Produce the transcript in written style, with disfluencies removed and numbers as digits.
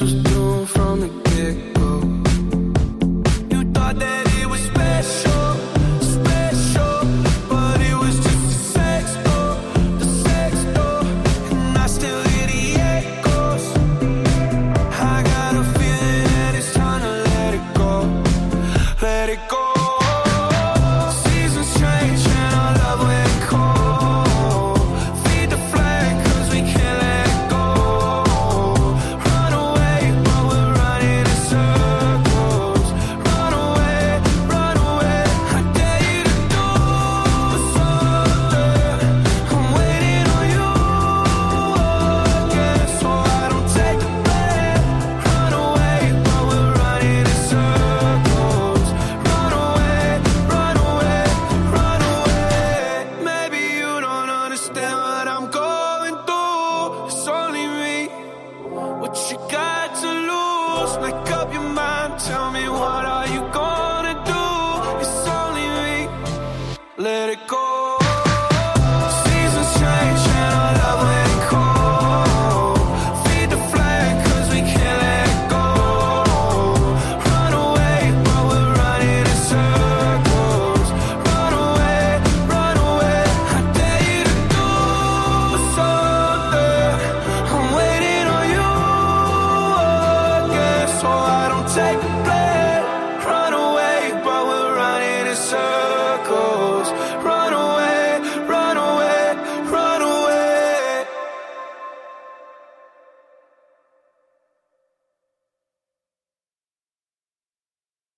was through from the get-go. You thought that it was special, special, but it was just a sex door, and I still hear the echoes. I got a feeling that it's time to let it go, let it go. Seasons change and our love went cold. Feed the flame 'cause we can't let it go. Run away, but we're running in circles. Run away, run away. I dare you to do something. I'm waiting on you again, so I don't take the blame. Run away, but we're running in circles. Run away, run away, run away. Maybe you don't understand what I'm going through. It's only me. What you got to lose? Make up your mind. Tell me, what are you gonna do? It's only me. Let it go. Seasons change and our love went cold. Feed the flame 'cause we can't let it go. Run away, but we're running in circles. Run away, run away. I dare you to do something. I'm waiting on you again, so I don't take